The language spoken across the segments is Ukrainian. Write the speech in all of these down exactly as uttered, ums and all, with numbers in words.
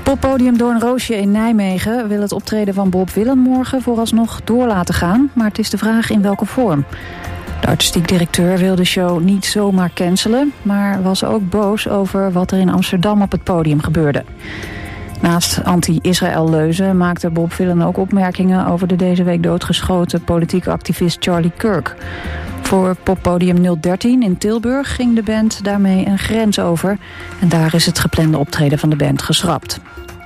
Poppodium Doornroosje in Nijmegen wil het optreden van Bob Willen morgen vooralsnog door laten gaan, maar het is de vraag in welke vorm. De artistiek directeur wil de show niet zomaar cancelen, maar was ook boos over wat er in Amsterdam op het podium gebeurde. Naast anti-Israël leuzen maakte Bob Willen ook opmerkingen over de deze week doodgeschoten politieke activist Charlie Kirk. Voor Poppodium nul dertien in Tilburg ging de band daarmee een grens over en daar is het geplande optreden van de band geschrapt.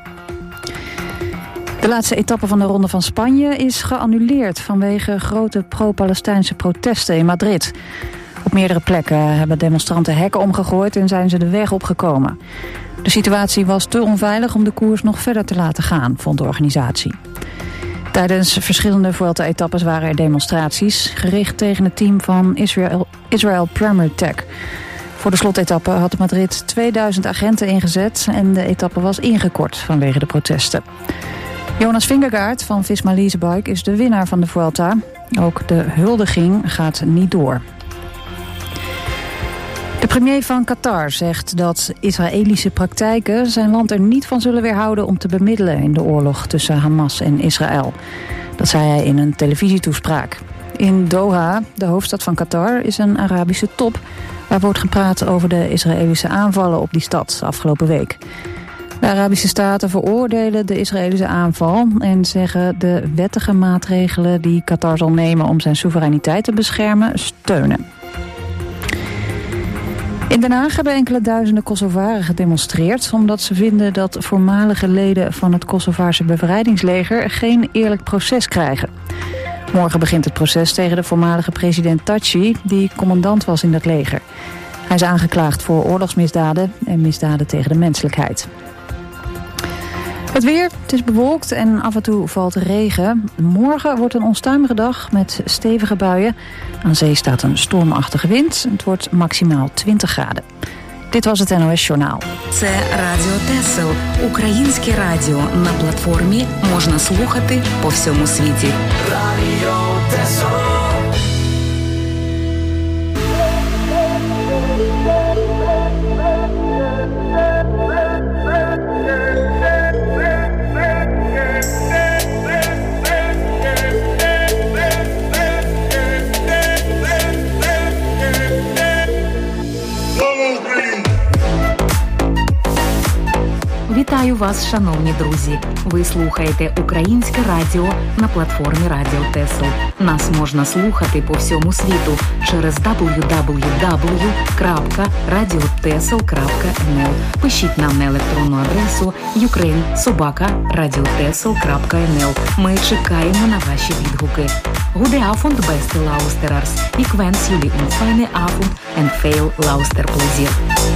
De laatste etappe van de Ronde van Spanje is geannuleerd vanwege grote pro-Palestijnse protesten in Madrid. Op meerdere plekken hebben demonstranten hekken omgegooid en zijn ze de weg opgekomen. De situatie was te onveilig om de koers nog verder te laten gaan, vond de organisatie. Tijdens verschillende Vuelta-etappes waren er demonstraties gericht tegen het team van Israel, Israel Premier Tech. Voor de slotetappe had Madrid tweeduizend agenten ingezet en de etappe was ingekort vanwege de protesten. Jonas Vingegaard van Visma Leasebike is de winnaar van de Vuelta. Ook de huldiging gaat niet door. De premier van Qatar zegt dat Israëlische praktijken zijn land er niet van zullen weerhouden om te bemiddelen in de oorlog tussen Hamas en Israël. Dat zei hij in een televisietoespraak. In Doha, de hoofdstad van Qatar, is een Arabische top waar wordt gepraat over de Israëlische aanvallen op die stad afgelopen week. De Arabische staten veroordelen de Israëlische aanval en zeggen de wettige maatregelen die Qatar zal nemen om zijn soevereiniteit te beschermen steunen. In Den Haag hebben enkele duizenden Kosovaren gedemonstreerd omdat ze vinden dat voormalige leden van het Kosovaarse bevrijdingsleger geen eerlijk proces krijgen. Morgen begint het proces tegen de voormalige president Thaci, die commandant was in dat leger. Hij is aangeklaagd voor oorlogsmisdaden en misdaden tegen de menselijkheid. Het weer, het is bewolkt en af en toe valt regen. Morgen wordt een onstuimige dag met stevige buien. Aan zee staat een stormachtige wind. Het wordt maximaal twintig graden. Dit was het N O S Journaal. Це Радіо Тесел. Українське радіо. На платформі можна слухати по всьому світі. Радіо Тесел. Вітаю вас, шановні друзі! Ви слухаєте Українське радіо на платформі Радіо Тесел. Нас можна слухати по всьому світу через дабл ю дабл ю дабл ю крапка радіотесел крапка ен ел. Пишіть нам на електронну адресу ukraine собака радіотесел крапка ен ел. Ми чекаємо на ваші відгуки. Goede avond, beste luisteraars. Ik wens jullie een fijne avond en veel luisterplezier.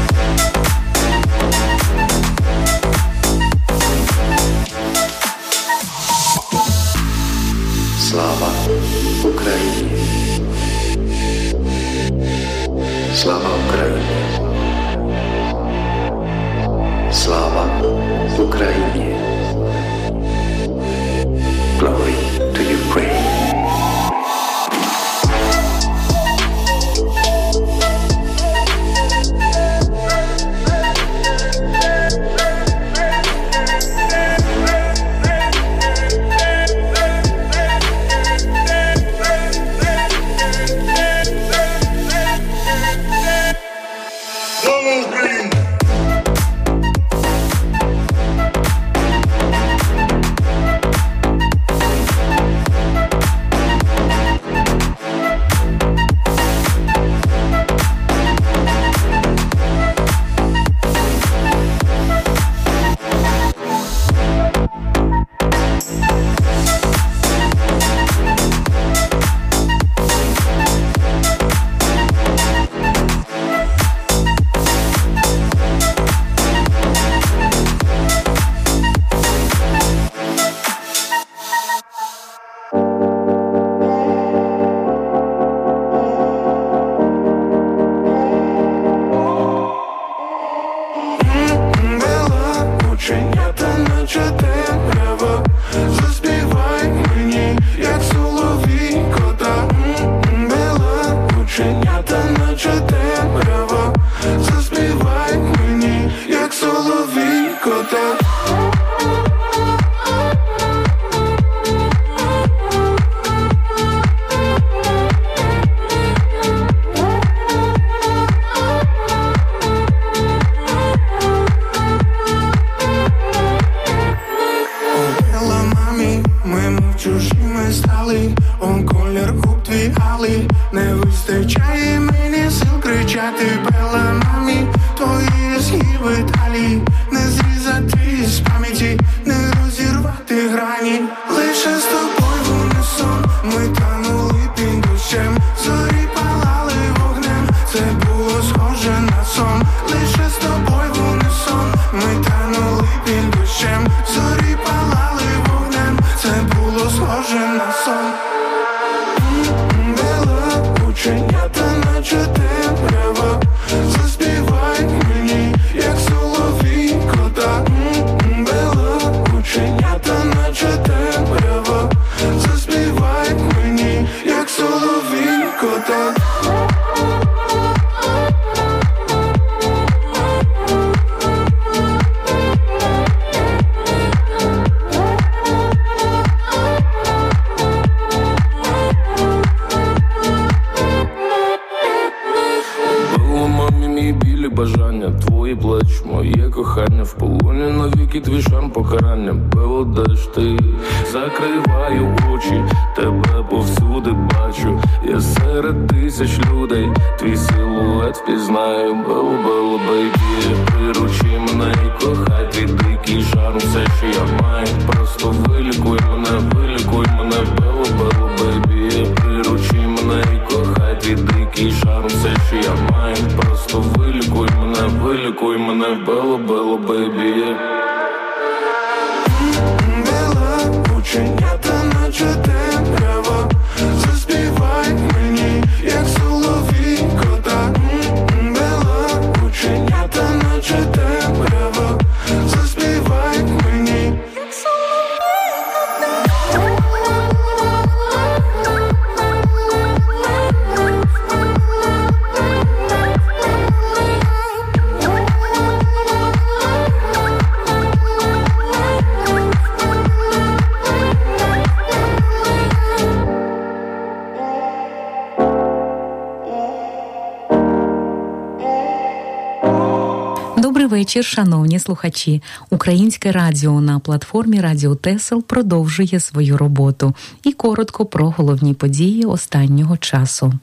Слава Україні! Слава Україні! Слава Україні! Glory to Ukraine! Заспівай мені, як соловійко, так. в полоні навіки, твій шарм покарання, белодаєш ти. Закриваю очі, тебе повсюди бачу. Я серед тисяч людей, твій силует впізнаю. Бело, бело, бейбі, приручи мене і кохай. Твій дикий шарм, все, що я маю. Просто вилікуй мене, вилікуй мене. Бело, бело, бейбі, приручи мене і кохай. Твій дикий шарм, все, що я маю. Просто вилікуй мене, вилікуй мене. Бело, бело, бейбі. Бела ученята, наче темрява. Заспівай мені, як соловійко, так. Бела ученята, наче темрява. Заспівай мені, як соловійко, так. Добрий вечір, шановні слухачі. Українське радіо на платформі Радіо Тесел продовжує свою роботу. І коротко про головні події останнього часу.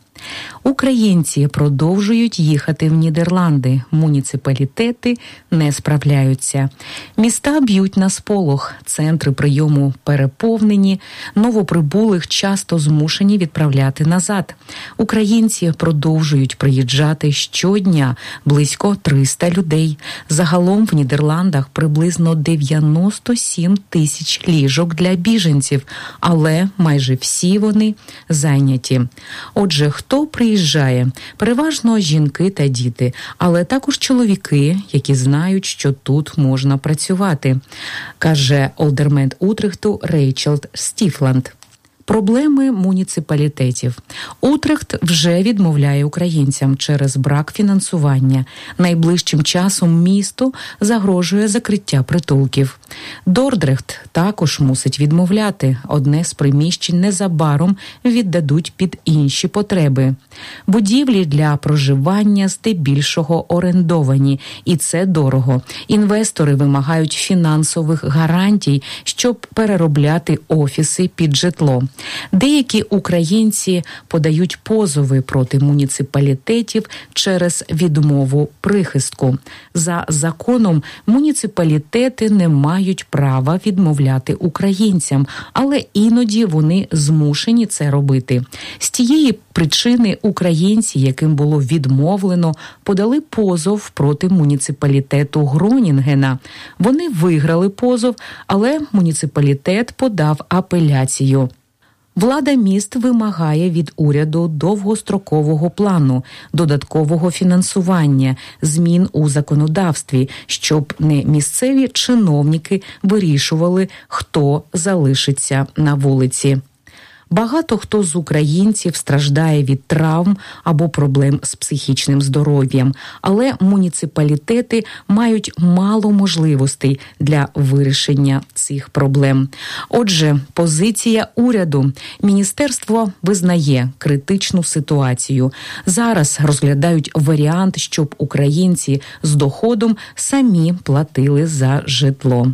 Українці продовжують їхати в Нідерланди. Муніципалітети не справляються. Міста б'ють на сполох. Центри прийому переповнені. Новоприбулих часто змушені відправляти назад. Українці продовжують приїжджати щодня. Близько триста людей. Загалом в Нідерландах приблизно дев'яносто сім тисяч ліжок для біженців. Але майже всі вони зайняті. Отже, хто приїжджає? Переважно жінки та діти, але також чоловіки, які знають, що тут можна працювати, каже олдермен Утрехту Рейчел Стіфланд. Проблеми муніципалітетів. Утрехт вже відмовляє українцям через брак фінансування. Найближчим часом місту загрожує закриття притулків. Дордрехт також мусить відмовляти. Одне з приміщень незабаром віддадуть під інші потреби. Будівлі для проживання здебільшого орендовані, і це дорого. Інвестори вимагають фінансових гарантій, щоб переробляти офіси під житло. Деякі українці подають позови проти муніципалітетів через відмову прихистку. За законом муніципалітети не мають права відмовляти українцям, але іноді вони змушені це робити. З тієї причини українці, яким було відмовлено, подали позов проти муніципалітету Гронінгена. Вони виграли позов, але муніципалітет подав апеляцію. Влада міст вимагає від уряду довгострокового плану, додаткового фінансування, змін у законодавстві, щоб не місцеві чиновники вирішували, хто залишиться на вулиці. Багато хто з українців страждає від травм або проблем з психічним здоров'ям, але муніципалітети мають мало можливостей для вирішення цих проблем. Отже, позиція уряду. Міністерство визнає критичну ситуацію. Зараз розглядають варіант, щоб українці з доходом самі платили за житло.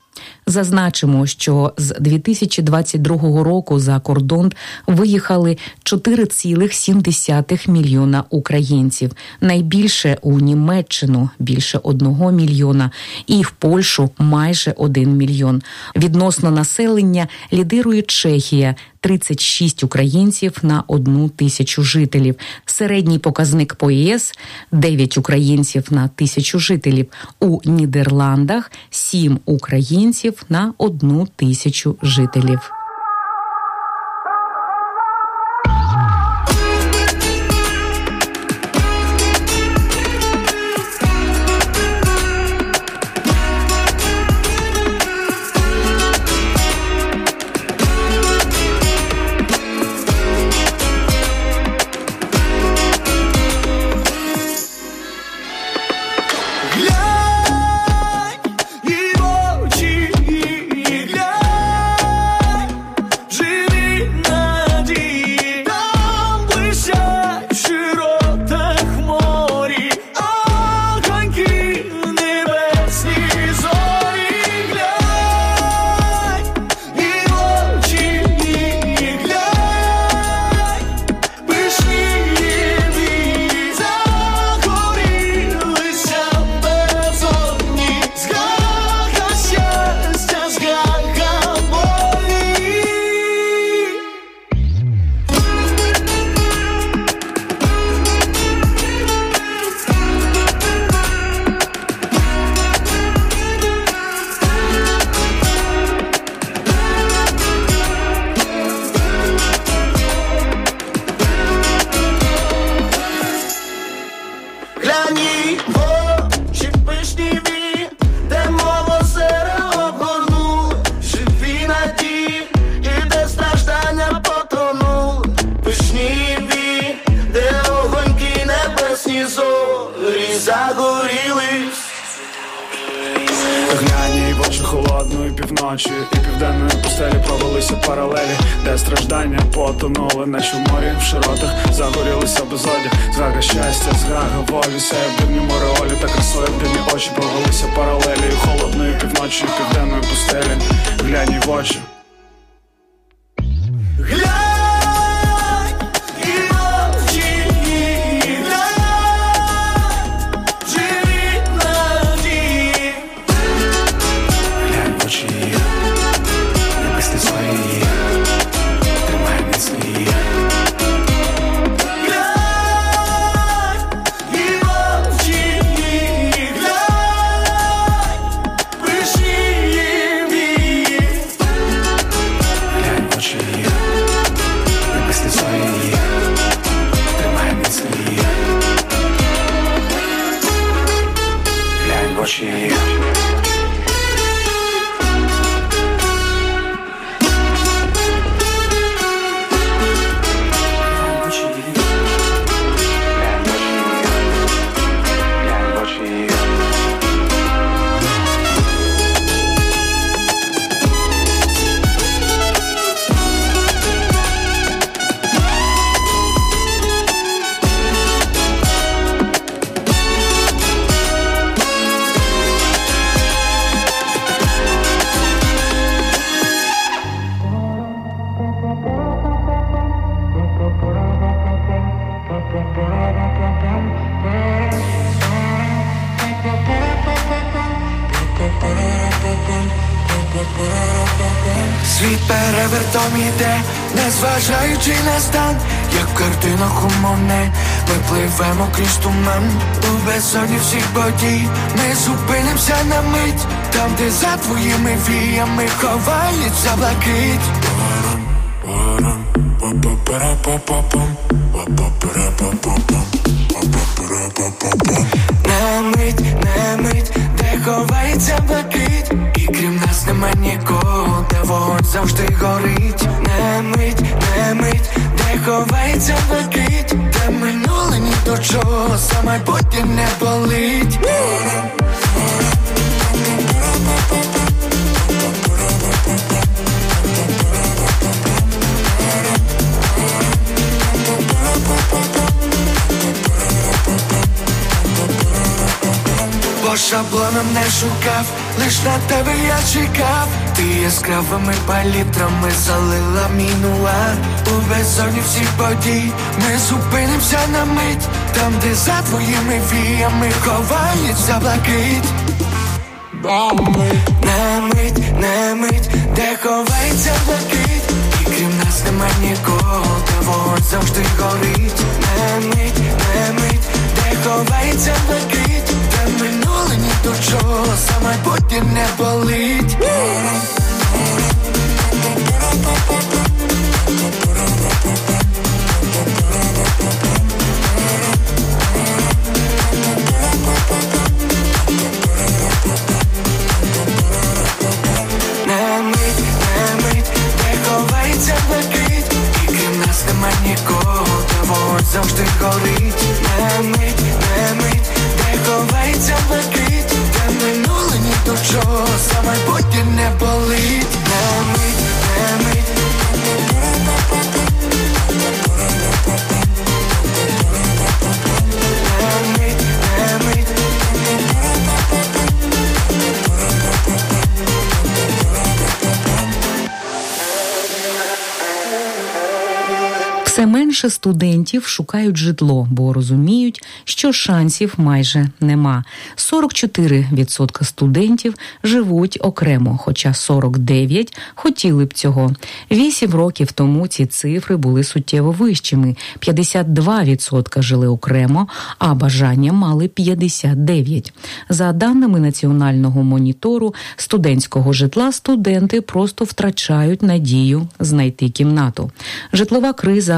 Зазначимо, що з дві тисячі двадцять другого року за кордон виїхали чотири цілих сім десятих мільйона українців. Найбільше у Німеччину – більше одного мільйона, і в Польщу – майже один мільйон. Відносно населення лідирує Чехія – тридцять шість українців на одну тисячу жителів. Середній показник по ЄС – дев'ять українців на тисячу жителів. У Нідерландах – сім українців на одну тисячу жителів. Глянь, і в очі, і глянь. Глянь їй в очі холодної півночі і південної пустелі провелися паралелі, де страждання потонули, наче в морі в широтах загорілися безодя. Зрага щастя, зрага волі, сяє в дивному реолі, та красою в дивні очі провелися паралелі холодної півночі і південної пустелі. Глянь їй в очі. Світ перевертом іде, незважаючи на стан, як в картинах у Моне. Ми пливемо крізь туман у безодні всіх подій. Ми зупинимося на мить, там, де за твоїми віями ховається блакить. На мить, на мить, де ховається блакить, і крім нас нема нікого, де вогонь завжди горить. На мить, на мить, де ховається блакить, де минуле ні до чого, за майбутнє не болить. По шаблонам не шукав, лиш на тебе я чекав. Ти яскравими палітрами залила мінуар у безодні всіх подій. Ми зупинимося на мить, там, де за твоїми віями ховається блакить. На мить, на мить, де ховається блакить, і крім нас нема нікого, де вогонь завжди горить. На мить, на мить, де ховається блакить, де минуле ні до чого, за майбутнє не болить. На мить, на мить, де ховається блакить, і крім нас нема нікого, де вогонь завжди горить. На мить, на мить, де ховається блакить, де минуле ні до чого, за майбутнє не болить. На мить, на мить. Все менше студентів шукають житло, бо розуміють, що шансів майже нема. сорок чотири відсотки студентів живуть окремо, хоча сорок дев'ять відсотків хотіли б цього. Вісім років тому ці цифри були суттєво вищими. п'ятдесят два відсотки жили окремо, а бажання мали п'ятдесят дев'ять відсотків. За даними Національного монітору студентського житла, студенти просто втрачають надію знайти кімнату. Житлова криза обмежує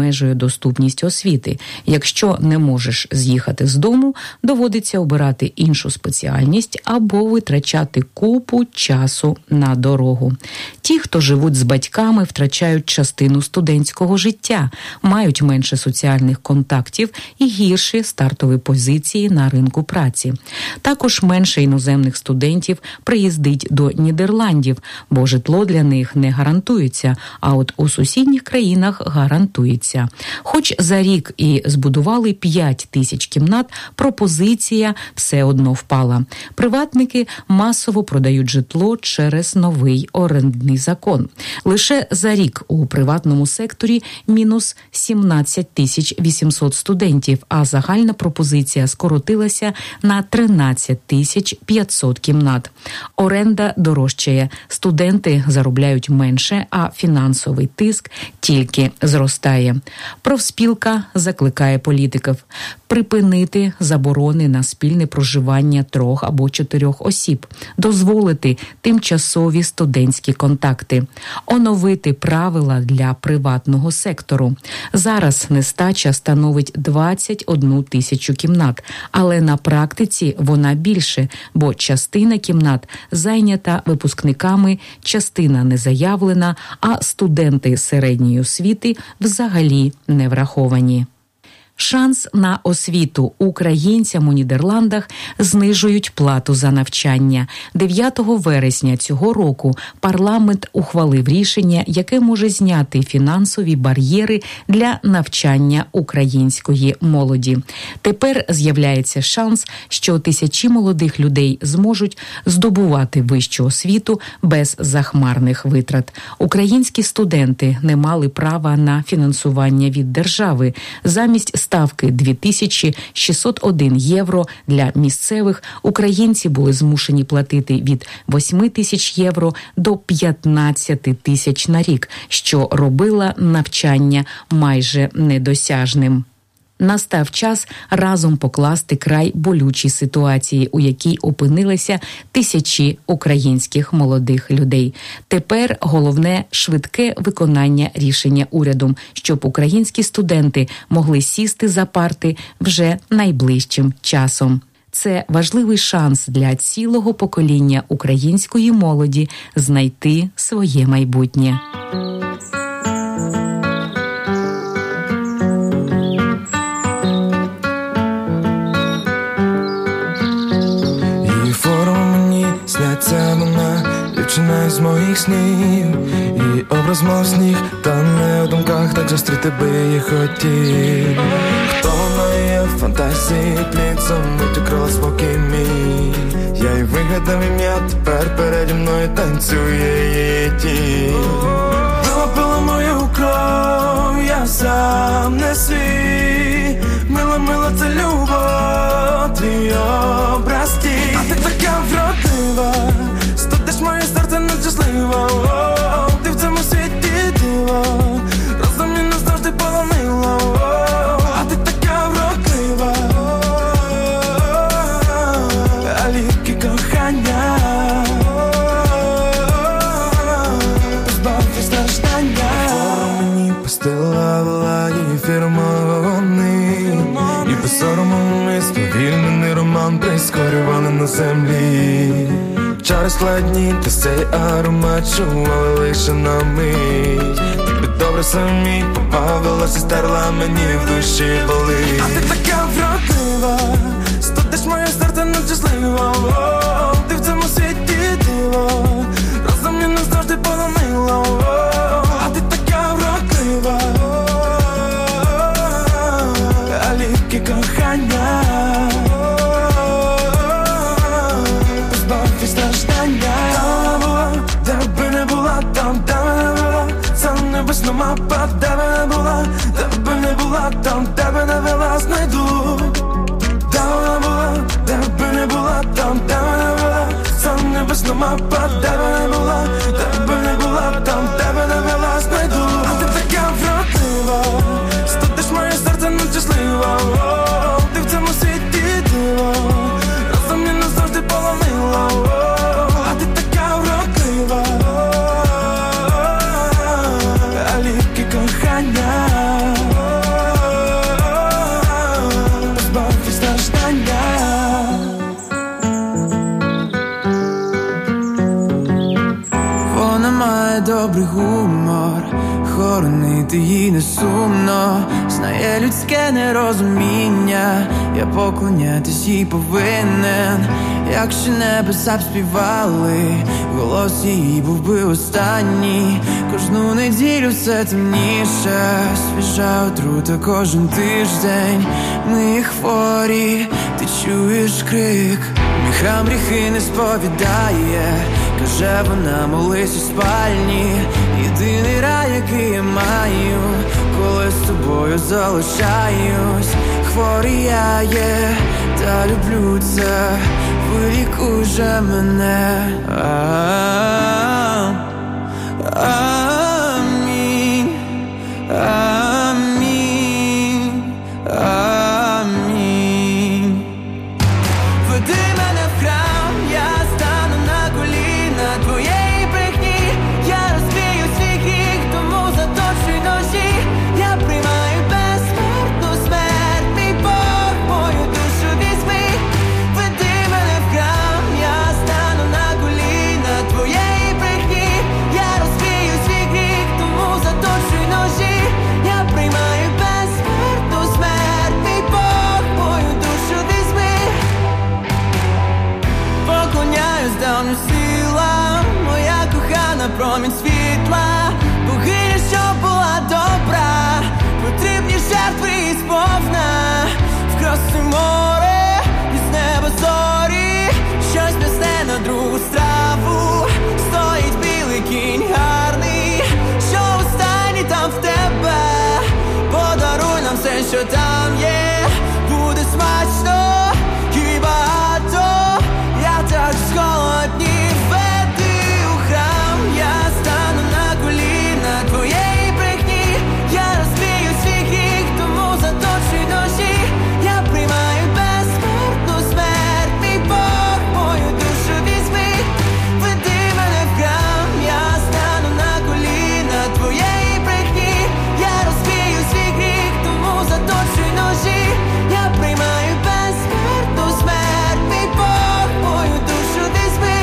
обмежує доступність освіти. Якщо не можеш з'їхати з дому, доводиться обирати іншу спеціальність або витрачати купу часу на дорогу. Ті, хто живуть з батьками, втрачають частину студентського життя, мають менше соціальних контактів і гірші стартові позиції на ринку праці. Також менше іноземних студентів приїздить до Нідерландів, бо житло для них не гарантується, а от у сусідніх країнах гарантується. Хоч за рік і збудували п'ять тисяч кімнат, пропозиція все одно впала. Приватники масово продають житло через новий орендний закон. Лише за рік у приватному секторі мінус сімнадцять тисяч вісімсот студентів, а загальна пропозиція скоротилася на тринадцять тисяч п'ятсот кімнат. Оренда дорожчає, студенти заробляють менше, а фінансовий тиск тільки зростає. Профспілка закликає політиків припинити заборони на спільне проживання трьох або чотирьох осіб, дозволити тимчасові студентські контакти, оновити правила для приватного сектору. Зараз нестача становить двадцять одну тисячу кімнат, але на практиці вона більше, бо частина кімнат зайнята випускниками, частина не заявлена, а студенти середньої освіти взагалі не враховані. Шанс на освіту українцям у Нідерландах знижують плату за навчання. дев'ятого вересня цього року парламент ухвалив рішення, яке може зняти фінансові бар'єри для навчання української молоді. Тепер з'являється шанс, що тисячі молодих людей зможуть здобувати вищу освіту без захмарних витрат. Українські студенти не мали права на фінансування від держави. Замість ставки дві тисячі шістсот один євро для місцевих, українці були змушені платити від восьми тисяч євро до п'ятнадцяти тисяч на рік, що робило навчання майже недосяжним. Настав час разом покласти край болючій ситуації, у якій опинилися тисячі українських молодих людей. Тепер головне – швидке виконання рішення урядом, щоб українські студенти могли сісти за парти вже найближчим часом. Це важливий шанс для цілого покоління української молоді знайти своє майбутнє. Сняться вона, дівчина з моїх снів, і образ мов сніг, та не в думках, так зустріти би її хотів. Хто вона є в фантазії, пліцом витікрила спокій мій. Я й вигадав ім'я, тепер переді мною танцює її тінь. Пила, пила мою кров, я сам не свій. Мила, мила, це любов, твій образ тінь. А ти така вродлива, студиш моє серце нещасливо. Ти в цьому світі диво, разом і назавжди полонила. А ти така вродлива, а ліпкі кохання позбавте страждання. Мені постила її фірмований, і без сорому ми сповільнений роман прискорювали на землі. Чари складні, та цей аромат чували лише на мить. Тобі добре самі побавилась і стерла мені в душі болить. А ти така вродлива, студиш моє серце нещасливо. Ти в цьому світі диво, разом і назавжди полонила. А ти така вродлива, а ліпкі кохання позбавте страждання. Де би не була, там, де би не була, це небесна мапа, де би не була, де би не була, там, де би не вела, знайду. Де вона була, де би не була, там, де би не була, це небесна мапа, де би не була, де би не була, там, де би не вела, знайду. А ти така вродлива, студиш моє серце нещасливо. Ти в цьому світі диво, разом і назавжди полонила. А ти така вродлива, а ліпкі кохання має добрий гумор, хоронити її не сумно, знає людське нерозуміння, я поклонятись їй повинен. Якщо небеса б співали, голос її був би останній. Кожну неділю все темніше, свіжа отрута кожен тиждень. Ми хворі, ти чуєш крик, мій храм гріхи не сповідає, каже вона, молись у спальні. Єдиний рай, який я маю, коли з тобою залишаюсь. Хворий я є, та люблю це, вилікуй же мене. Амінь, амінь, амінь. Веди мене в храм, я стану на коліна твоєї брехні. Я розбію свій гріх, тому заточуй ножі. Я приймаю безсмертну смерть, мій Бог, мою душу візьми. Веди мене в храм, я стану на коліна твоєї брехні. Я розбію свій гріх, тому заточуй ножі. Я приймаю безсмертну смерть, мій Бог, мою душу візьми. Поклоняюсь давню силам, моя кохана промінь світла, богиня, що була добра, потрібні жертви і сповна. Вкроси море, із неба зорі, щось м'ясне на другу страву. Стоїть білий кінь гарний, що останній там в тебе. Подаруй нам все, що там є, буде смачно і багато. Я так зголоднів. Веди у храм, я стану на коліна твоєї брехні. Я розбію свій гріх, тому заточуй ножі. Я приймаю безсмертну смерть, мій Бог, мою душу візьми. Веди мене в храм, я стану на коліна твоєї брехні. Я розбію свій гріх, тому заточуй ножі. Я приймаю безсмертну смерть, мій Бог, мою душу візьми.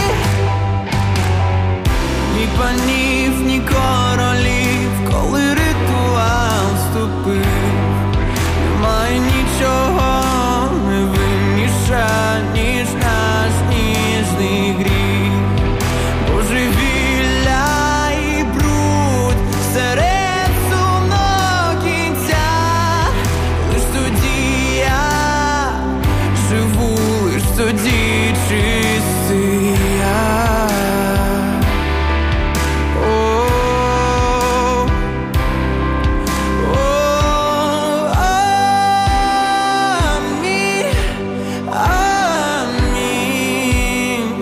Ні панів, ні королів, коли ритуал вступив, немає нічого невинніша, ніж наш ніжний гріх. Божевілля і бруд серед сумного кінця. Лиш тоді я живу, лиш тоді чистий я. О, о, амінь, амінь,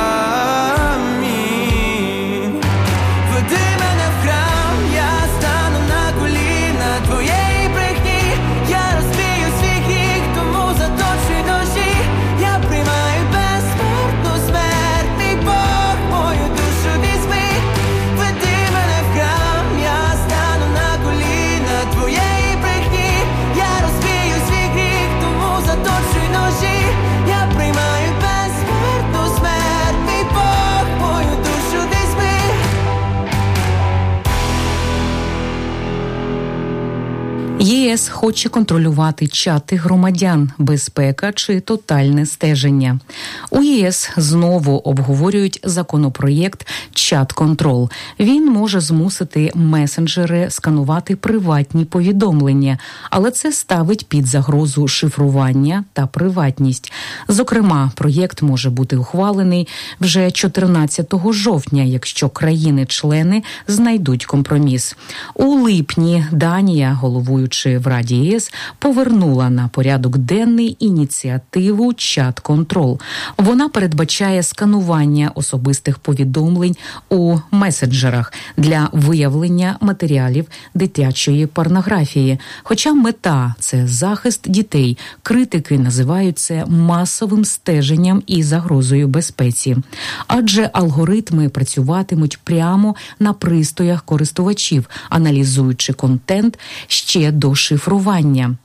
амінь. Веди мене в храм, я стану на коліна твоєї брехні. Я розбію свій гріх, тому заточуй ножі. Я приймаю безсмертну смерть, мій Бог, мою душу візьми. Веди мене в храм, я стану на коліна твоєї брехні. Я розбію свій гріх, тому заточуй ножі. Я приймаю безсмертну смерть, мій Бог, мою душу візьми. ЄС хоче контролювати чати громадян, безпека чи тотальне стеження. У ЄС знову обговорюють законопроєкт «Чат-контрол». Він може змусити месенджери сканувати приватні повідомлення, але це ставить під загрозу шифрування та приватність. Зокрема, проєкт може бути ухвалений вже чотирнадцятого жовтня, якщо країни-члени знайдуть компроміс. У липні Данія, головуючи в Раді ЄС, повернула на порядок денний ініціативу «Чат-контрол». Вона передбачає сканування особистих повідомлень у месенджерах для виявлення матеріалів дитячої порнографії. Хоча мета – це захист дітей, критики називають це масовим стеженням і загрозою безпеці. Адже алгоритми працюватимуть прямо на пристроях користувачів, аналізуючи контент ще до шифрування.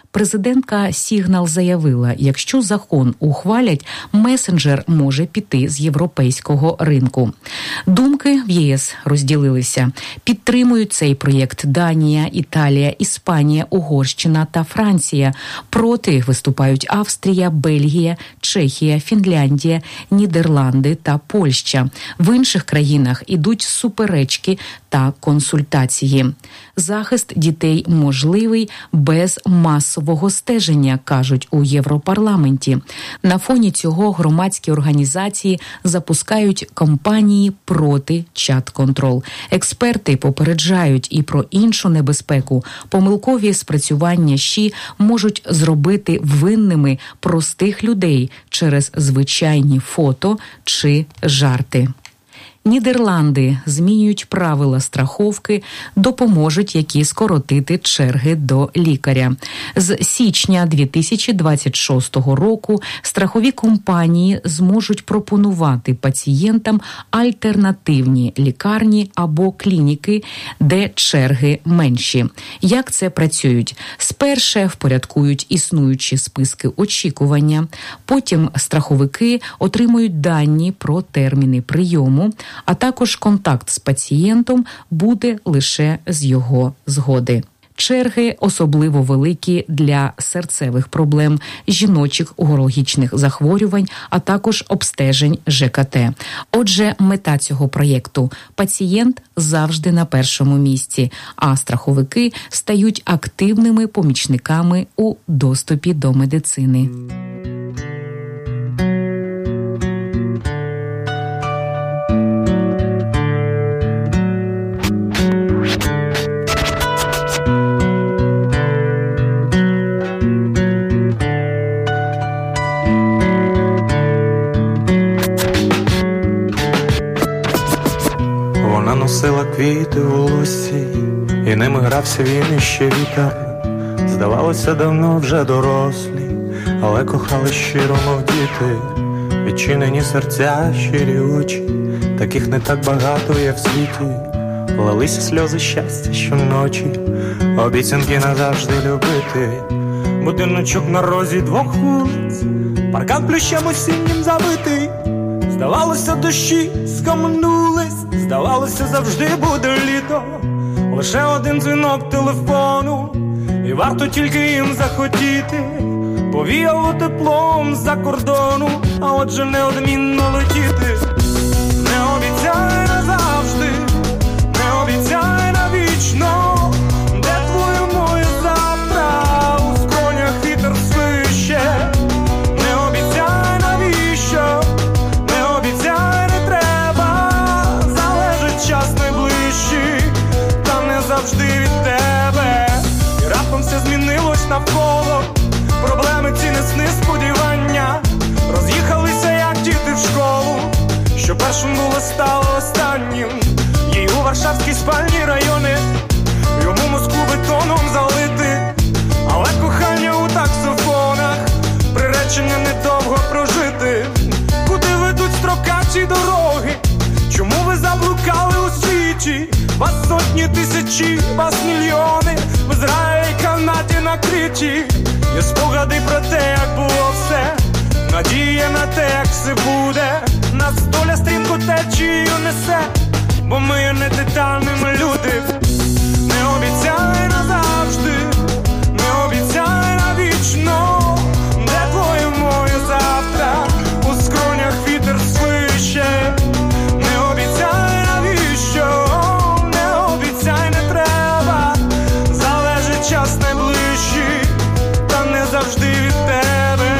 Президентка Сігнал заявила, якщо закон ухвалять, месенджер може піти з європейського ринку. Думки в ЄС розділилися. Підтримують цей проєкт Данія, Італія, Іспанія, Угорщина та Франція. Проти виступають Австрія, Бельгія, Чехія, Фінляндія, Нідерланди та Польща. В інших країнах ідуть суперечки та консультації. Захист дітей можливий без масового стеження, кажуть у Європарламенті. На фоні цього громадські організації запускають кампанії проти чат-контрол. Експерти попереджають і про іншу небезпеку. Помилкові спрацювання ЩІ можуть зробити винними простих людей через звичайні фото чи жарти. Нідерланди змінюють правила страховки, допоможуть які скоротити черги до лікаря. З січня дві тисячі двадцять шостого року страхові компанії зможуть пропонувати пацієнтам альтернативні лікарні або клініки, де черги менші. Як це працюють? Спершу впорядкують існуючі списки очікування, потім страховики отримують дані про терміни прийому, а також контакт з пацієнтом буде лише з його згоди. Черги особливо великі для серцевих проблем, жіночих урологічних захворювань, а також обстежень ЖКТ. Отже, мета цього проєкту – пацієнт завжди на першому місці, а страховики стають активними помічниками у доступі до медицини. Носила квіти у лусі, і ними грався він іще вітер. Здавалося, давно вже дорослі, але кохали щиро, мов діти. Відчинені серця, щирі очі, таких не так багато є в світі. Лилися сльози щастя щоночі, обіцянки назавжди любити. Будиночок на розі двох вулиць, паркан плющем осіннім забитий. Здавалося, дощі скам'янулись, здавалося, завжди буде літо. Лише один дзвінок телефону, і варто тільки їм захотіти. Повіяло теплом з-за кордону, а отже неодмінно летіти. Не обіцяй назавжди, не обіцяй навічно, де твоє моє завтра, у скронях вітер свище. Не обіцяй навіщо, не обіцяй не треба, залежить час найближчий, та не завжди від тебе. І раптом все змінилось навколо, проблеми ці не сни, сподівання роз'їхалися, як діти в школу. Що першим було, стало останнім. Їй у варшавській спальні райони, йому Москву бетоном залити. Але кохання у таксофонах, приречення недовго прожити. Куди ведуть строкаті дороги? Чому ви заблукали у світі? Вас сотні тисячі, вас мільйони, в Ізраїлі канаті накриті. Є спогади про те, як було все, надія на те, як все буде. Нас доля стрімко течією несе, бо ми є не титанами люди. Не обіцяй назавжди, не обіцяй навічно, де твоє моє завтра, у скронях вітер свище. Не обіцяй навіщо, не обіцяй не треба, залежить час найближчий, та не завжди від тебе.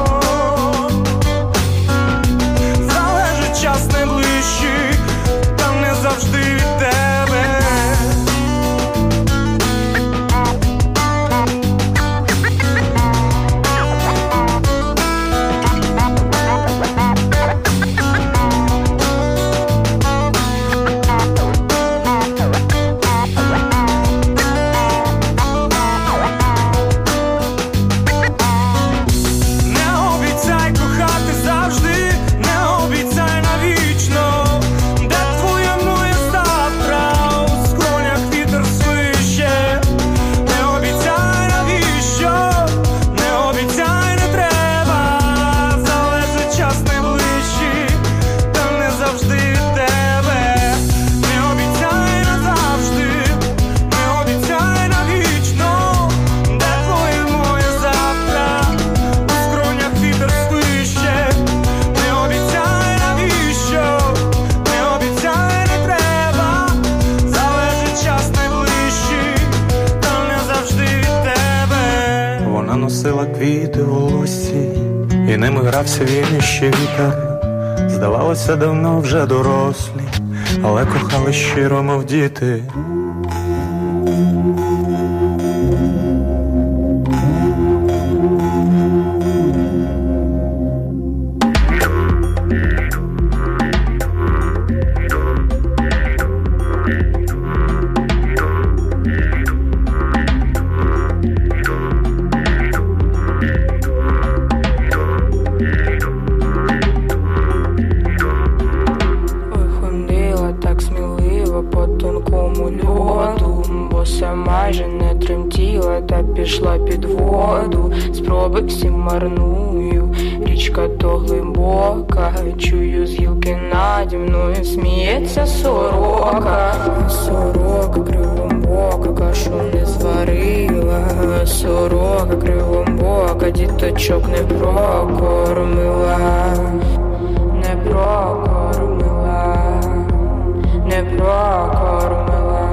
Залежить час найближчий, та носила квіти у лусі, і ними грався він іще вітер. Здавалося, давно вже дорослі, але кохали щиро, мов діти. Пішла під воду, спроби всі марную. Річка то глибока, чую з гілки наді мною сміється сорока. Сорока кривомбока, кашу не зварила. Сорока кривомбока, діточок не прокормила. Не прокормила, не прокормила.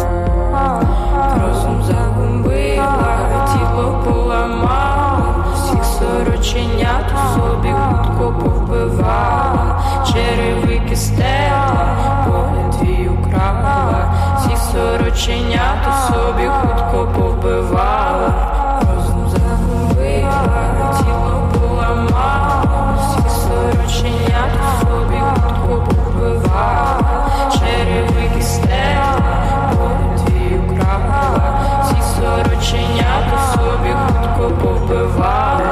Розум загубила, тіло поламала, всіх сороченят у собі хутко повбивала, черевики стерла, погляд твій украла, всіх сороченят у собі хутко повбивала. Розум загубила, тіло поламала, всіх сороченят у собі хутко повбивала, черевики стерла, погляд твій украла, всіх сороченят у собі хутко повбивала.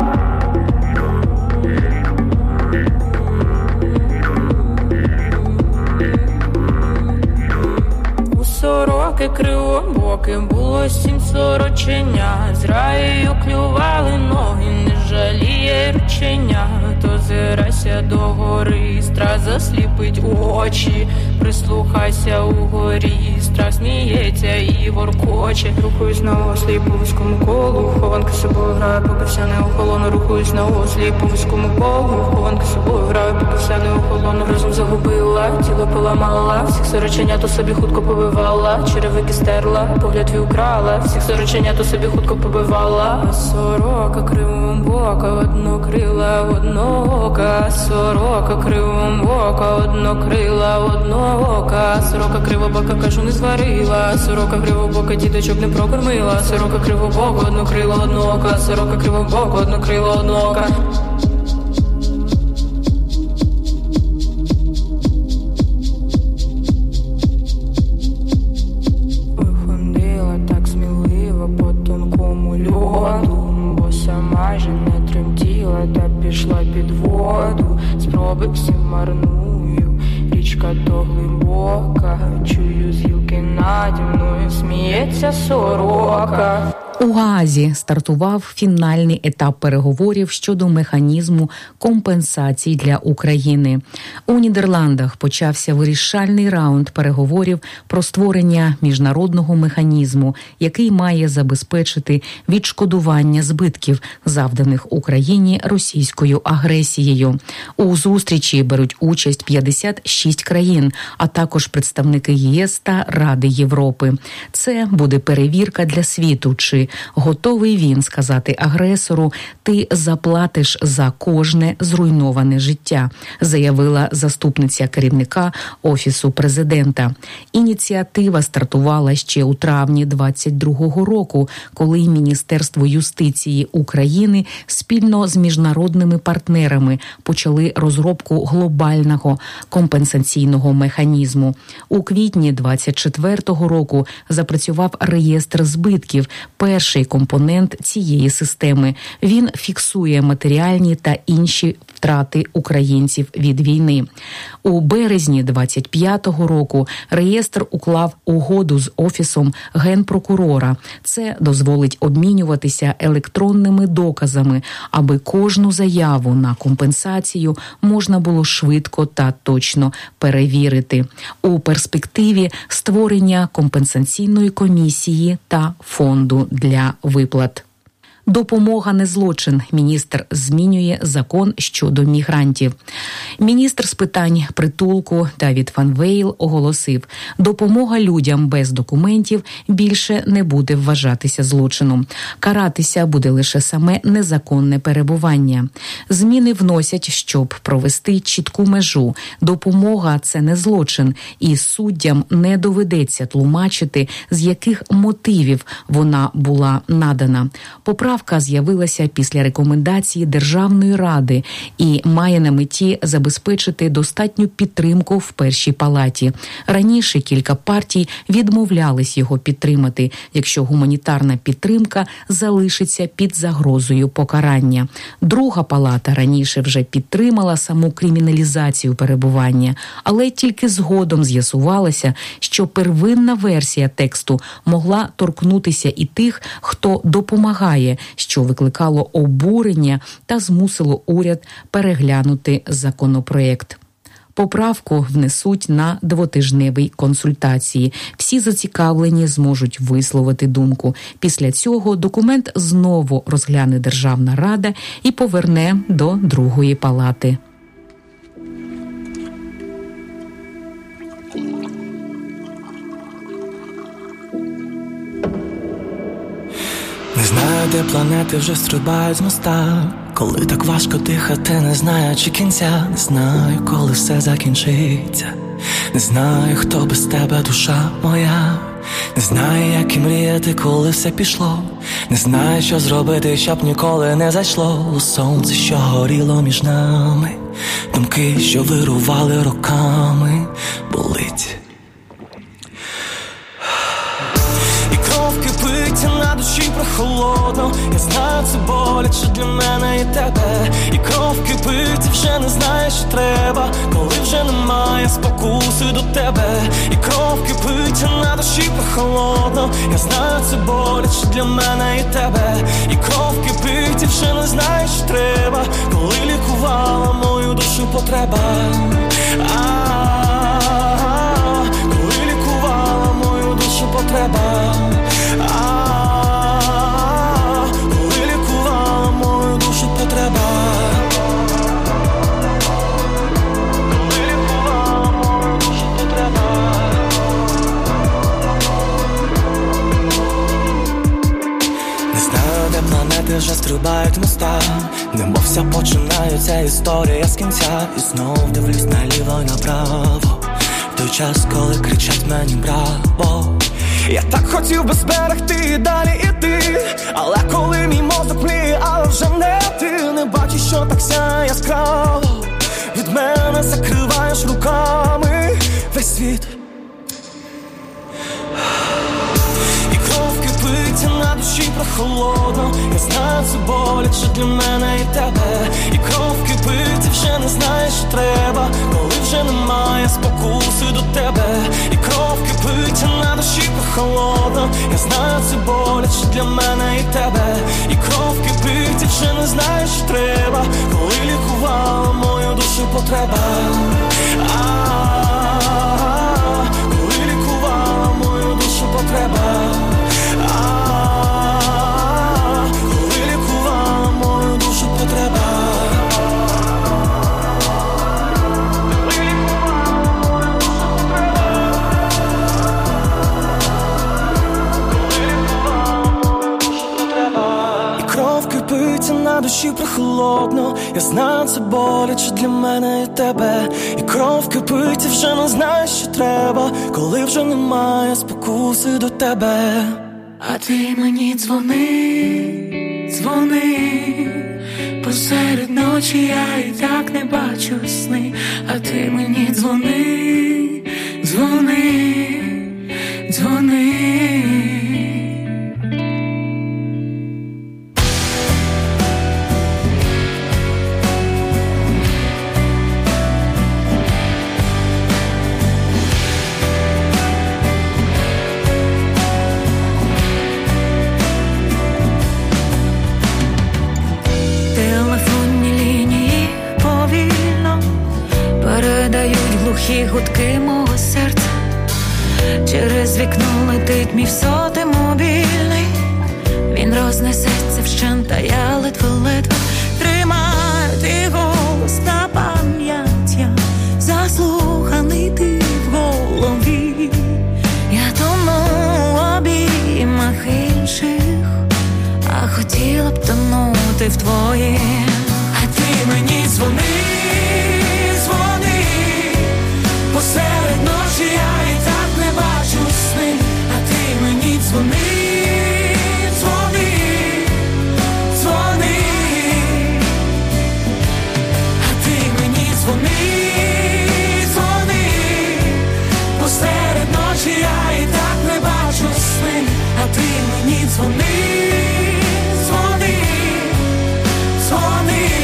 У сороки кривобоки було сім сороченят, з раєю клювали ноги, не жаліє рученя. То зирайся до гори, страх засліпить очі, прислухайся угорі, страх сміється і воркоче. Рухаюсь на ослі по вузькому колу, хованки собою граю, поки вся не охолону. Рухаюсь на ослі по вузькому колу, хованки собою граю, поки вся не охолону. Розум загубила, тіло поламала, всіх сороченят у собі хутко побивала, черевики стерла, погляд твій украла, всіх сороченят у собі хутко побивала. Сорока кривомбока, однокрила, одноока, сорока кривомбока, однокрила, одноока, сорока кривобока, кашу не зварила, сорока кривобока, діточок не прокормила, сорока кривобока, однокрила, одноока, сорока кривобока, однокрила, одноока. Виходила так сміливо по тонкому льоду, боса майже не тремтіла та пішла під воду, спроби всі марную. Річка то глибока, чую з гілки наді мною сміється сорока. У Гаазі стартував фінальний етап переговорів щодо механізму компенсацій для України. У Нідерландах почався вирішальний раунд переговорів про створення міжнародного механізму, який має забезпечити відшкодування збитків, завданих Україні російською агресією. У зустрічі беруть участь п'ятдесят шість країн, а також представники ЄС та Ради Європи. Це буде перевірка для світу, чи готовий він сказати агресору: «Ти заплатиш за кожне зруйноване життя», заявила заступниця керівника Офісу президента. Ініціатива стартувала ще у травні двадцять другого року, коли Міністерство юстиції України спільно з міжнародними партнерами почали розробку глобального компенсаційного механізму. У квітні двадцять четвертого року запрацював реєстр збитків, перший компонент цієї системи. Він фіксує матеріальні та інші втрати українців від війни. У березні двадцять п'ятого року реєстр уклав угоду з Офісом Генпрокурора. Це дозволить обмінюватися електронними доказами, аби кожну заяву на компенсацію можна було швидко та точно перевірити. У перспективі створення компенсаційної комісії та фонду для виплат. Допомога не злочин. Міністр змінює закон щодо мігрантів. Міністр з питань притулку Давід Ван Вейл оголосив, допомога людям без документів більше не буде вважатися злочином. Каратися буде лише саме незаконне перебування. Зміни вносять, щоб провести чітку межу. Допомога – це не злочин, і суддям не доведеться тлумачити, з яких мотивів вона була надана. Поправка з'явилася після рекомендації Державної ради і має на меті забезпечити достатню підтримку в першій палаті. Раніше кілька партій відмовлялись його підтримати, якщо гуманітарна підтримка залишиться під загрозою покарання. Друга палата раніше вже підтримала саму криміналізацію перебування, але тільки згодом з'ясувалося, що первинна версія тексту могла торкнутися і тих, хто допомагає, що викликало обурення та змусило уряд переглянути законопроєкт. Поправку внесуть на двотижневій консультації. Всі зацікавлені зможуть висловити думку. Після цього документ знову розгляне Державна рада і поверне до другої палати. Не знаю, де планети вже стрибають з моста. Коли так важко дихати, не знаючи кінця. Не знаю, коли все закінчиться. Не знаю, хто без тебе душа моя. Не знаю, як і мріяти, коли все пішло. Не знаю, що зробити, щоб ніколи не зайшло у сонце, що горіло між нами. Думки, що вирували роками, болить. На душі прохолодно, я знаю, це боляче для мене і тебе. І кров кипить, вже не знаєш, що треба, коли вже немає спокуси до тебе. І кров кипить, на душі прохолодно, я знаю, це боляче для мене і тебе. І кров кипить, вже не знаєш, що треба, коли лікувала мою душу потреба. А-а-а, коли лікувала мою душу потреба. Вже стрибають моста, немовся починається історія з кінця. І знов дивлюсь наліво і направо, в той час, коли кричать мені браво. Я так хотів би зберегти і далі іти, але коли мій мозок мліє, але вже не ти. Не бачиш, що так сяє яскраво, від мене закриваєш руками весь світ. На душі прохолодно, я знаю, це боляче для мене і тебе. І кров кипить, вже не знаєш, що треба, коли вже немає спокуси до тебе. І кров кипить, на душі прохолодно, я знаю, це боляче для мене і тебе. І кров кипить, вже не знаєш, що треба, коли лікувала мою душу потреба. А-а-а, коли лікувала мою душу потреба. На душі прохолодно, я знаю, це боляче для мене і тебе. І кров кипить, і вже не знаєш, що треба, коли вже немає спокуси до тебе. А ти мені дзвони, дзвони, посеред ночі я і так не бачу сни. А ти мені дзвони, дзвони, дзвони. Глухі гудки мого серця, через вікно летить мій сотий мобільний. Він роз рознесеться вщент, а я ледве-ледве тримаю твій голос на пам'яття, заслуханий ти в голові. Я тону в обіймах інших, а хотіла б тонути в твоїх. А ти мені дзвони, дзвони, посеред ночі я і так не бачу сни. А ти мені дзвони, дзвони, дзвони. А ти мені дзвони, дзвони, посеред ночі я і так не бачу сни. А ти мені дзвони, дзвони, дзвони.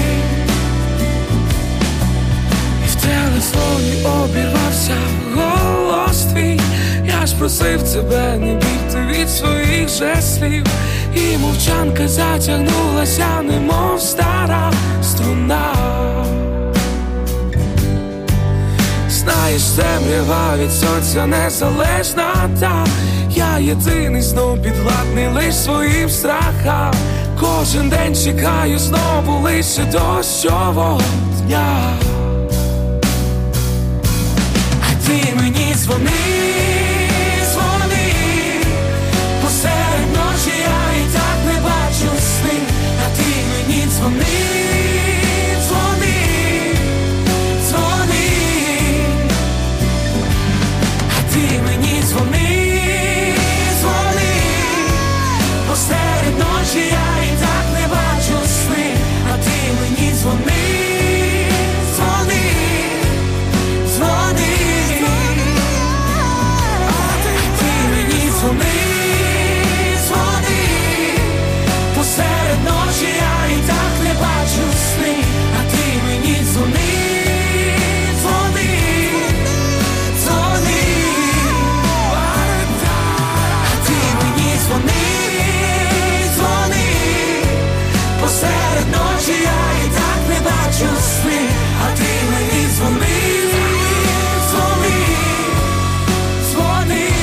І в телефоні обірвався голос твій. Я ж просив тебе не бігти від своїх же слів. І мовчанка затягнулася, немов стара струна. Знаєш, темрява від сонця незалежна, та я єдиний знов підвладний лиш своїм страхам. Кожен день чекаю знову лише дощового дня. А ти мені дзвони, дзвони, посеред ночі я і так не бачу сни. А ти мені дзвони, дзвони, дзвони. А ти мені дзвони, дзвони, посеред ночі я і так не бачу сни. А ти мені дзвони, дзвони, дзвони. А ти мені дзвони, дзвони, посеред ночі я і так не бачу сни. А ти мені дзвони, дзвони, дзвони. А ти мені дзвони, дзвони, посеред ночі я і так не бачу сни. А ти мені дзвони, дзвони, дзвони.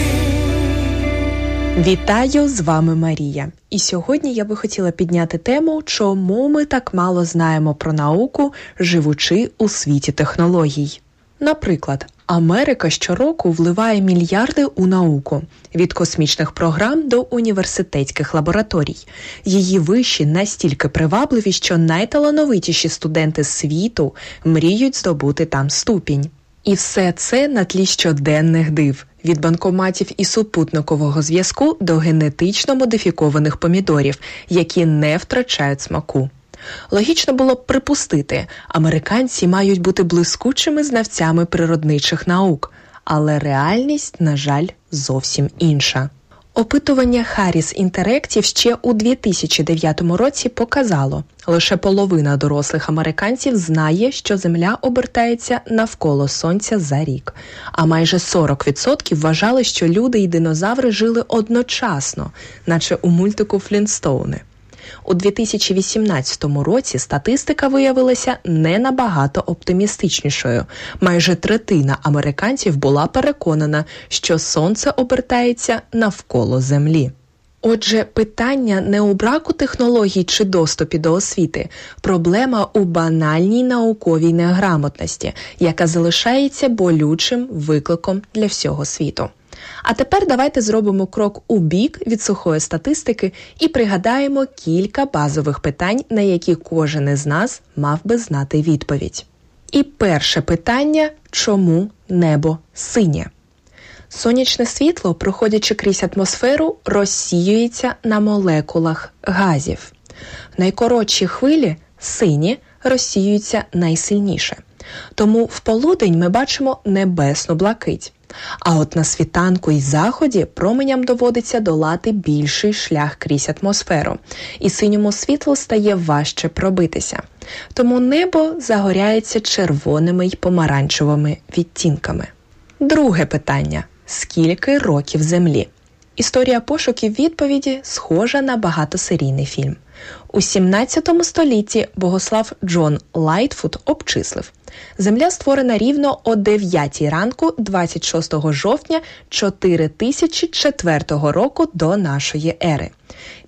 Вітаю, з вами Марія. І сьогодні я би хотіла підняти тему, чому ми так мало знаємо про науку, живучи у світі технологій. Наприклад, Америка щороку вливає мільярди у науку, від космічних програм до університетських лабораторій. Її виші настільки привабливі, що найталановитіші студенти світу мріють здобути там ступінь. І все це на тлі щоденних див – від банкоматів і супутникового зв'язку до генетично модифікованих помідорів, які не втрачають смаку. Логічно було б припустити, американці мають бути блискучими знавцями природничих наук, але реальність, на жаль, зовсім інша. Опитування Harris Interactive ще у дві тисячі дев'ятому році показало, лише половина дорослих американців знає, що Земля обертається навколо Сонця за рік, а майже сорок відсотків вважали, що люди і динозаври жили одночасно, наче у мультику «Флінстоуни». У дві тисячі вісімнадцятому році статистика виявилася не набагато оптимістичнішою. Майже третина американців була переконана, що Сонце обертається навколо Землі. Отже, питання не у браку технологій чи доступі до освіти. Проблема у банальній науковій неграмотності, яка залишається болючим викликом для всього світу. А тепер давайте зробимо крок у бік від сухої статистики і пригадаємо кілька базових питань, на які кожен із нас мав би знати відповідь. І перше питання – чому небо синє? Сонячне світло, проходячи крізь атмосферу, розсіюється на молекулах газів. Найкоротші хвилі – сині, розсіюються найсильніше. Тому в полудень ми бачимо небесну блакить. А от на світанку і заході променям доводиться долати більший шлях крізь атмосферу, і синьому світлу стає важче пробитися. Тому небо загоряється червоними й помаранчевими відтінками. Друге питання. Скільки років Землі? Історія пошуків відповіді схожа на багатосерійний фільм. У сімнадцятому столітті богослав Джон Лайтфуд обчислив. Земля створена рівно о дев'ятій ранку двадцять шостого жовтня чотири тисячі четвертого року до нашої ери.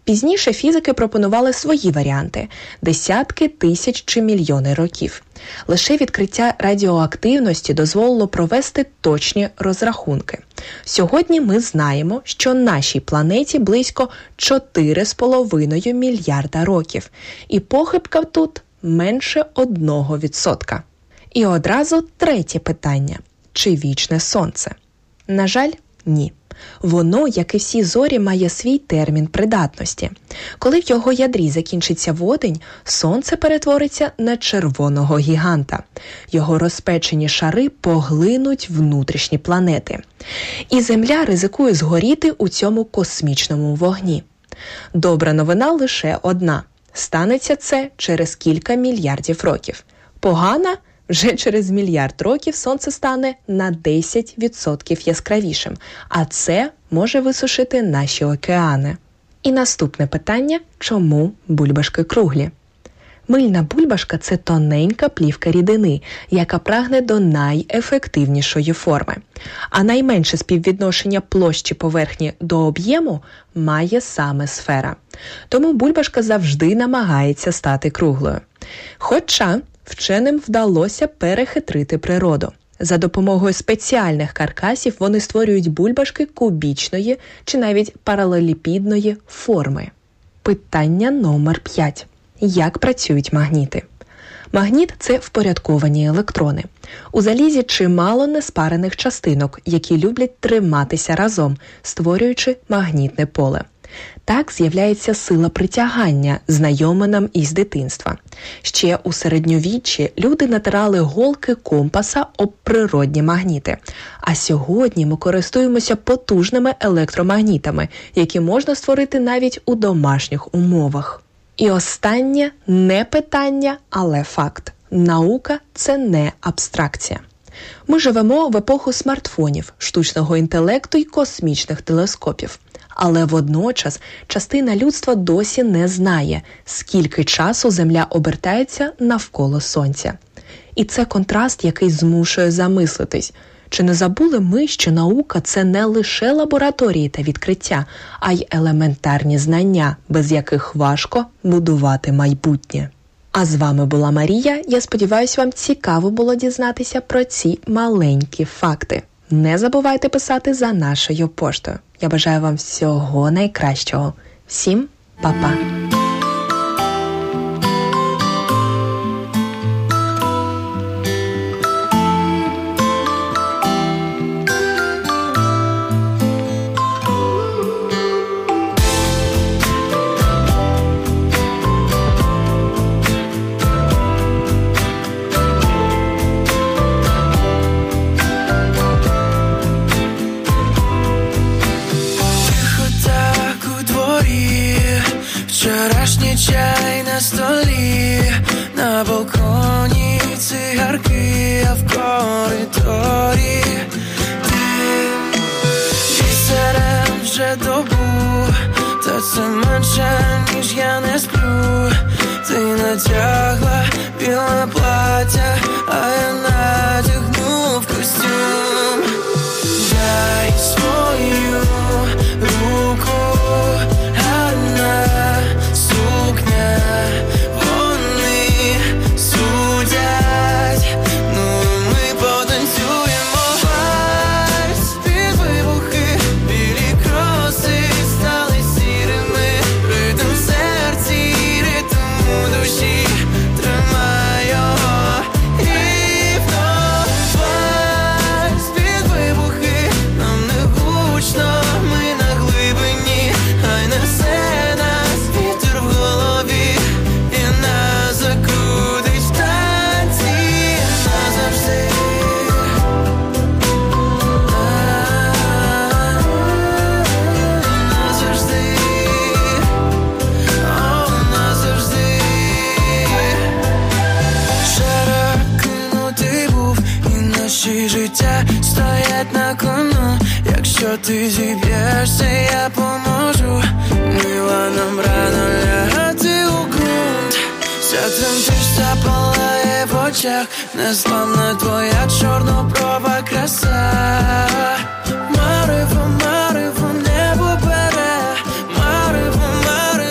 Пізніше фізики пропонували свої варіанти – десятки тисяч чи мільйони років. Лише відкриття радіоактивності дозволило провести точні розрахунки. Сьогодні ми знаємо, що нашій планеті близько чотири з половиною мільярда років. І похибка тут менше одного відсотка. І одразу третє питання – чи вічне Сонце? На жаль, ні. Воно, як і всі зорі, має свій термін придатності. Коли в його ядрі закінчиться водень, Сонце перетвориться на червоного гіганта. Його розпечені шари поглинуть внутрішні планети. І Земля ризикує згоріти у цьому космічному вогні. Добра новина лише одна. Станеться це через кілька мільярдів років. Погана – вже через мільярд років Сонце стане на десять відсотків яскравішим, а це може висушити наші океани. І наступне питання – чому бульбашки круглі? Мильна бульбашка – це тоненька плівка рідини, яка прагне до найефективнішої форми. А найменше співвідношення площі поверхні до об'єму має саме сфера. Тому бульбашка завжди намагається стати круглою. Хоча вченим вдалося перехитрити природу. За допомогою спеціальних каркасів вони створюють бульбашки кубічної чи навіть паралелепіпідної форми. Питання номер п'ять. Як працюють магніти? Магніт – це впорядковані електрони. У залізі чимало неспарених частинок, які люблять триматися разом, створюючи магнітне поле. Так з'являється сила притягання, знайома нам із дитинства. Ще у середньовіччі люди натирали голки компаса об природні магніти. А сьогодні ми користуємося потужними електромагнітами, які можна створити навіть у домашніх умовах. І останнє – не питання, але факт. Наука – це не абстракція. Ми живемо в епоху смартфонів, штучного інтелекту і космічних телескопів. Але водночас частина людства досі не знає, скільки часу Земля обертається навколо Сонця. І це контраст, який змушує замислитись. Чи не забули ми, що наука – це не лише лабораторії та відкриття, а й елементарні знання, без яких важко будувати майбутнє? А з вами була Марія. Я сподіваюся, вам цікаво було дізнатися про ці маленькі факти. Не забувайте писати за нашою поштою. Я бажаю вам всього найкращого. Всім па-па! Вчорашній чай на столі, на балконі цигарки, а в коридорі ти вісерем вже добу, та це менше, ніж я не сплю. Ти натягла біле плаття, а я надягнув костюм. Дай свою руку, гарна сукня, вони судять, ну ми потанцюємо. Вальс під вибухи, білі кроси стали сірими, ритм в серці, ритм у душі, тримай його рівно. Вальс під вибухи, нам не гучно, ми на глибині, хай несе нас вітер в голові і нас закрутить в танці назавжди. Назавжди, о, назавжди. Шарок кинутий був, і наші життя стоять на кону. Якщо ти зіб'єшся, я поможу. Мила, нам рано лягати у ґрунт. Вся тремтиш, запалає в очах, незламна твоя чорноброва краса. Марево, марево, небо бере, марево, марево.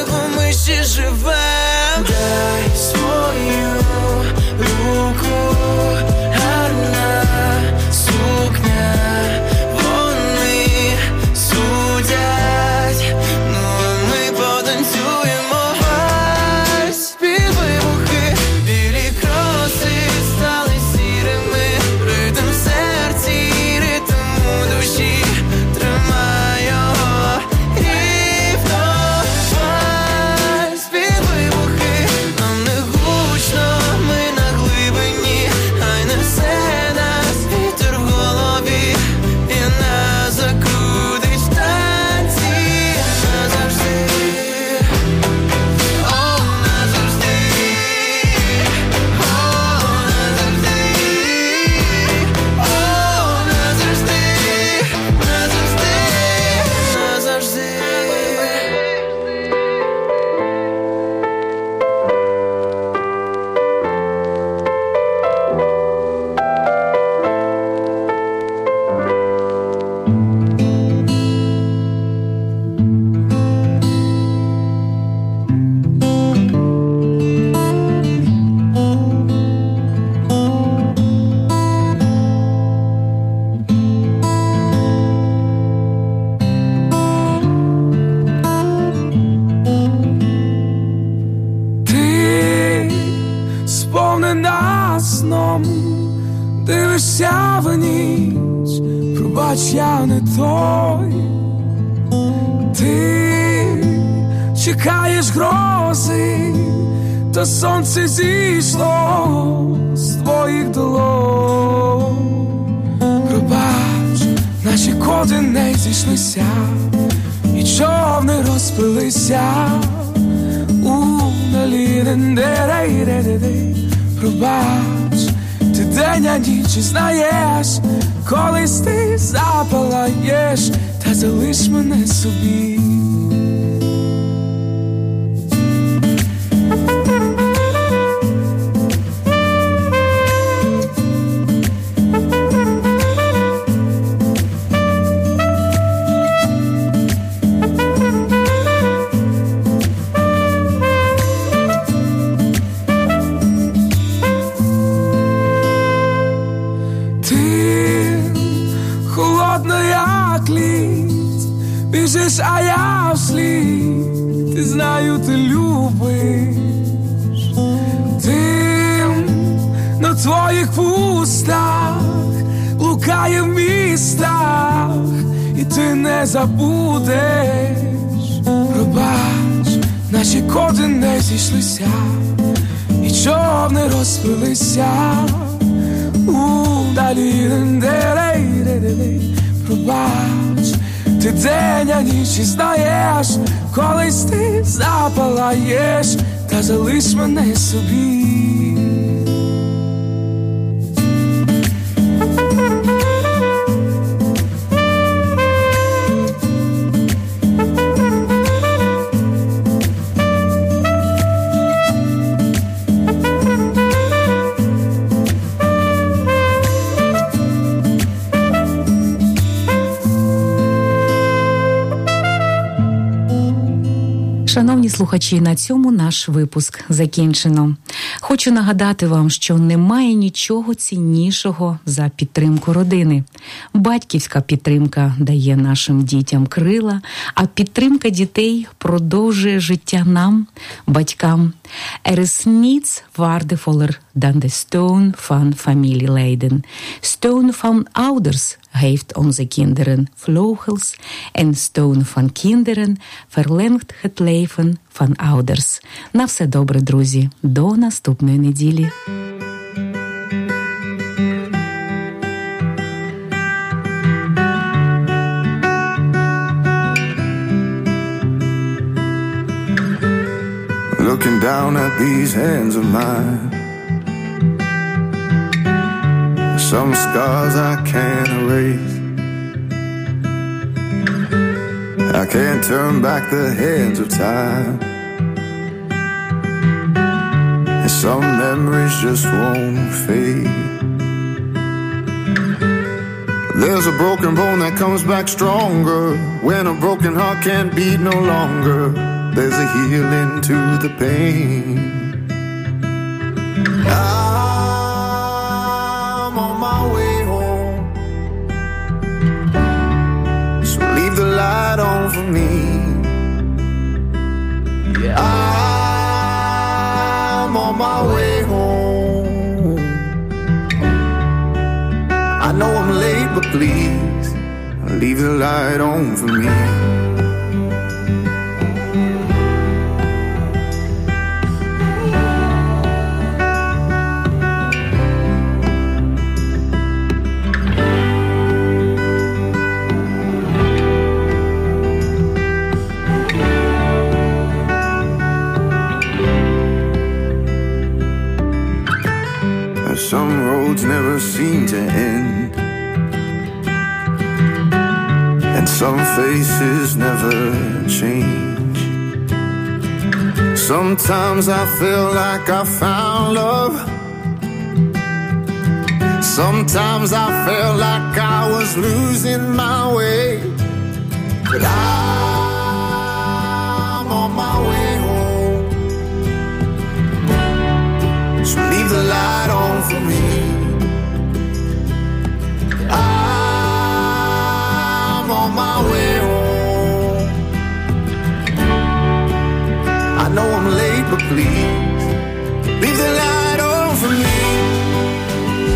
дивишся в ніч, пробач, я не той. Ти чекаєш грози, та сонце зійшло з твоїх долонь. Пробач, наші коди не зійшлися, і човни розпилися у далі. Пробач, ти день, а ніч знаєш, колись ти запалаєш, та залиш мене собі. Біжиш, а я вслід, ти знаю, ти любиш. Дим на твоїх вустах блукає в містах, і ти не забудеш. Пробач, наші коди не зійшлися, і човни розпилися у далі. Пробач, ти день, а ніч знаєш, колись ти запалаєш, та залиш мене собі. Шановні слухачі, на цьому наш випуск закінчено. Хочу нагадати вам, що немає нічого ціннішого за підтримку родини. Батьківська підтримка дає нашим дітям крила, а підтримка дітей продовжує життя нам, батькам. Er is niets waardevoller dan de steun van familieleden. Steun van ouders geeft onze kinderen vleugels en steun van kinderen verlengt het leven van ouders. На все добре, друзі. До наступної неділі. Looking down at these hands of mine, some scars I can't erase. I can't turn back the hands of time, and some memories just won't fade. There's a broken bone that comes back stronger when a broken heart can't beat no longer. There's a healing to the pain. I'm on my way home, so leave the light on for me. Yeah. I'm on my way home. I know I'm late, but please leave the light on for me. Some roads never seem to end, and some faces never change. Sometimes I feel like I found love, sometimes I felt like I was losing my way. But I'm on my way home, so leave the light on for me. I'm on my way home. I know I'm late, but please leave the light on for me.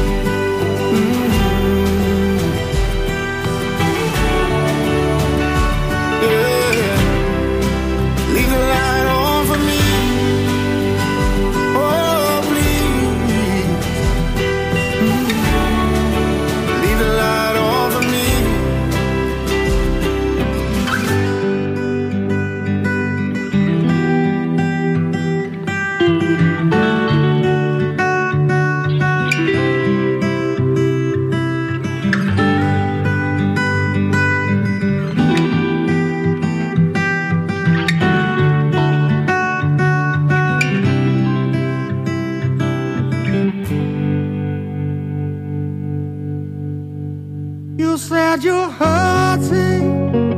You said you're hurting.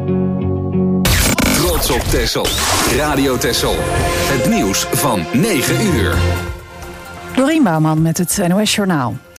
Trots op Texel. Radio Texel. Het nieuws van negen uur. Dorien Bouwman met het N O S Journaal.